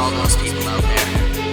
all those people out there,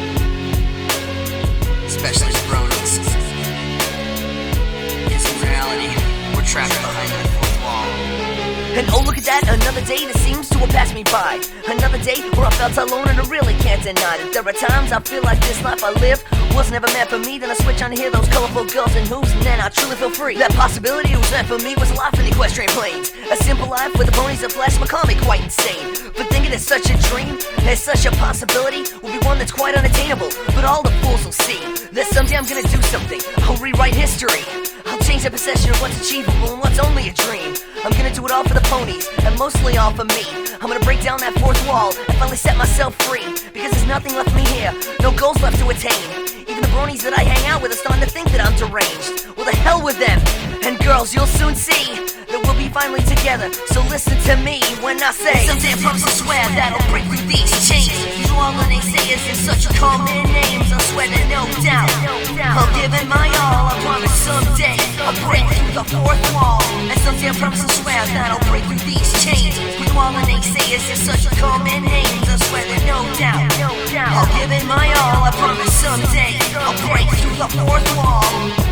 especially the bronies. Because in reality, we're trapped behind that fourth wall. And oh, look at that, another day that seems to have passed me by. Another day where I felt alone and I really can't deny that there are times I feel like this life I live was never meant for me. Then I switch on to hear those colorful girls and hooves, and then I truly feel free. That possibility it was meant for me was a life in the equestrian plains. A simple life with the ponies that flash my call me quite insane. But thinking it's such a dream, it's such a possibility, will be one that's quite unattainable. But all the fools will see that someday I'm gonna do something. I'll rewrite history. I'll change the perception of what's achievable and what's only a dream. I'm gonna do it all for the ponies, and mostly all for me. I'm gonna break down that fourth wall and finally set myself free. Because there's nothing left for me here, no goals left to attain. Even the bronies that I hang out with are starting to think that I'm deranged. Well, the hell with them. And girls, you'll soon see that we'll be finally together. So listen to me when I say someday I promise, I swear that I'll break through these chains. These all the naysayers in such common names, I swear that no doubt I'll give it my all. I promise someday I'll break through the fourth wall. And someday I promise, I swear that I'll break through these chains. With all the naysayers in such common names, I swear that no doubt I'll give it my all. I promise someday I'll break through the fourth wall.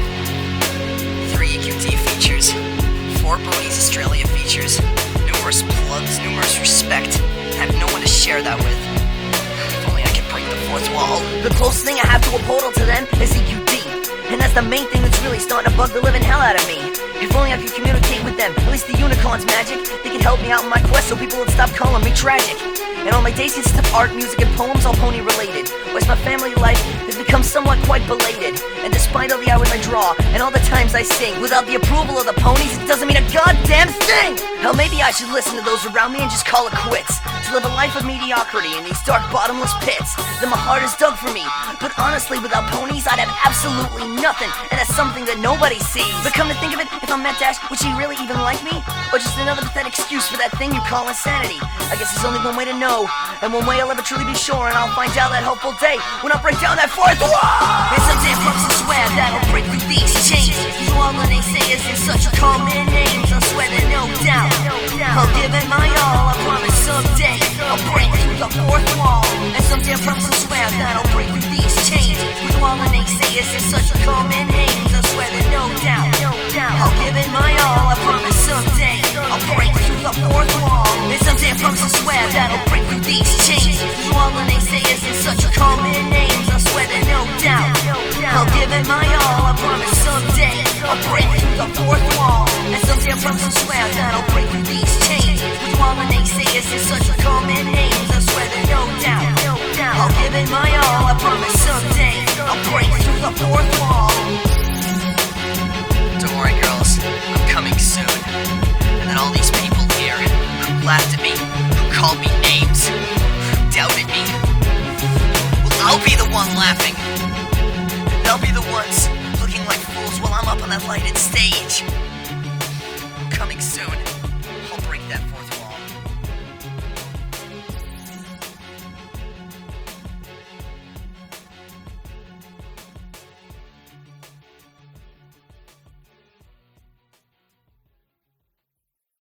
3 EQT features, 4 Bronies Australia features, numerous plugs, numerous respect. I have no one to share that with. If only I could break the fourth wall. The closest thing I have to a portal to them is EQT. And that's the main thing that's really starting to bug the living hell out of me. If only I could communicate with them, at least the unicorn's magic. They can help me out in my quest so people would stop calling me tragic. And all my days consist of art, music, and poems all pony related. Whereas my family life has become somewhat quite belated. And despite all the hours I draw and all the times I sing, without the approval of the ponies, it doesn't mean a goddamn thing! Hell, maybe I should listen to those around me and just call it quits. To live a life of mediocrity in these dark bottomless pits that my heart has dug for me. But honestly, without ponies, I'd have absolutely nothing. And that's something that nobody sees. But come to think of it, if I'm Matt Dash, would she really even like me? Or just another pathetic excuse for that thing you call insanity? I guess there's only one way to know, and one way I'll ever truly be sure. And I'll find out that hopeful day when I break down that fourth wall. And someday I promise, I swear that I'll break through these chains. You all the naysayers in such common names, I swear that no doubt I'll give it my all. I promise someday I'll break through the fourth wall. And someday I promise, I swear that I'll break through these chains. With all the naysayers in such common names, I swear that no doubt I'll give it my all. I promise someday I'll break through the fourth wall. And someday I promise, I swear that I'll break through these chains. With all the naysayers in such common names, I swear that no doubt I'll give it my all. I promise someday I'll break through the fourth wall. And someday I promise, I swear that I'll break through these chains. With all the naysayers in such common names, I swear that no doubt I'll give it my all. I promise someday I'll break through the fourth wall. Don't worry, girls, I'm coming soon. And then all these people here who laughed at me, who called me names, who doubted me, well, I'll be the one laughing. And they'll be the ones looking like fools while I'm up on that lighted stage.